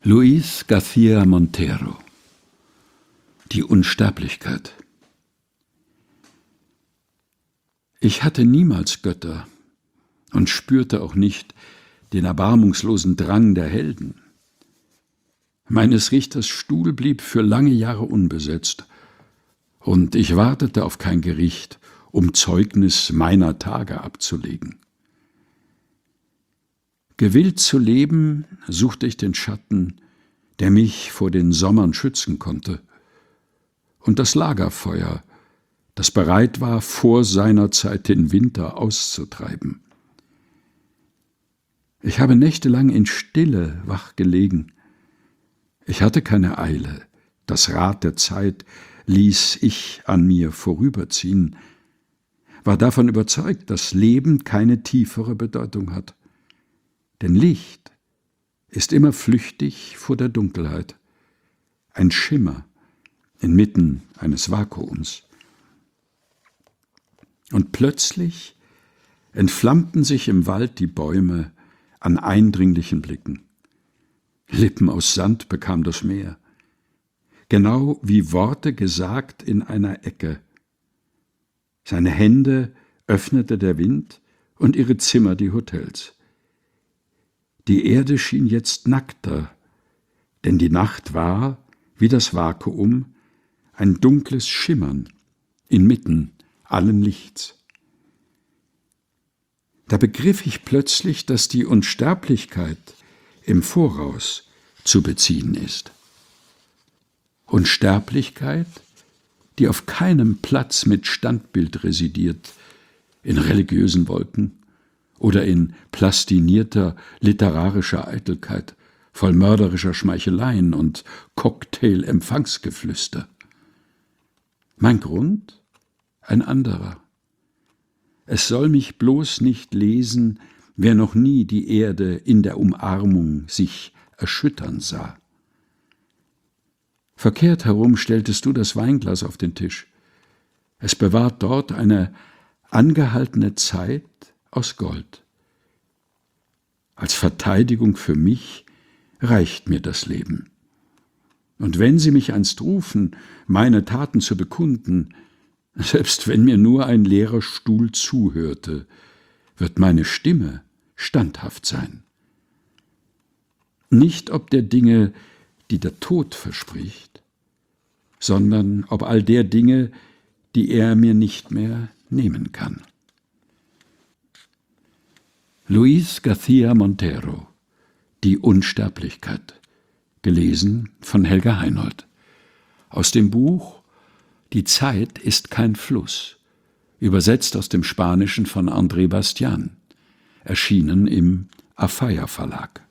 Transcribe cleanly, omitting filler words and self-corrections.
Luis García Montero: Die Unsterblichkeit. Ich hatte niemals Götter und spürte auch nicht den erbarmungslosen Drang der Helden. Meines Richters Stuhl blieb für lange Jahre unbesetzt, und ich wartete auf kein Gericht, um Zeugnis meiner Tage abzulegen. Gewillt zu leben, suchte ich den Schatten, der mich vor den Sommern schützen konnte, und das Lagerfeuer, das bereit war, vor seiner Zeit den Winter auszutreiben. Ich habe nächtelang in Stille wach gelegen. Ich hatte keine Eile, das Rad der Zeit ließ ich an mir vorüberziehen, war davon überzeugt, dass Leben keine tiefere Bedeutung hat. Denn Licht ist immer flüchtig vor der Dunkelheit, ein Schimmer inmitten eines Vakuums. Und plötzlich entflammten sich im Wald die Bäume an eindringlichen Blicken. Lippen aus Sand bekam das Meer, genau wie Worte gesagt in einer Ecke. Seine Hände öffnete der Wind und ihre Zimmer die Hotels. Die Erde schien jetzt nackter, denn die Nacht war, wie das Vakuum, ein dunkles Schimmern inmitten allen Lichts. Da begriff ich plötzlich, dass die Unsterblichkeit im Voraus zu beziehen ist. Unsterblichkeit, die auf keinem Platz mit Standbild residiert, in religiösen Wolken oder in plastinierter literarischer Eitelkeit, voll mörderischer Schmeicheleien und Cocktail-Empfangsgeflüster. Mein Grund? Ein anderer. Es soll mich bloß nicht lesen, wer noch nie die Erde in der Umarmung sich erschüttern sah. Verkehrt herum stelltest du das Weinglas auf den Tisch. Es bewahrt dort eine angehaltene Zeit aus Gold. Als Verteidigung für mich reicht mir das Leben. Und wenn sie mich einst rufen, meine Taten zu bekunden, selbst wenn mir nur ein leerer Stuhl zuhörte, wird meine Stimme standhaft sein. Nicht ob der Dinge, die der Tod verspricht, sondern ob all der Dinge, die er mir nicht mehr nehmen kann. Luis García Montero: Die Unsterblichkeit. Gelesen von Helga Heinold. Aus dem Buch Die Zeit ist kein Fluss, übersetzt aus dem Spanischen von André Bastian, erschienen im Afaya Verlag.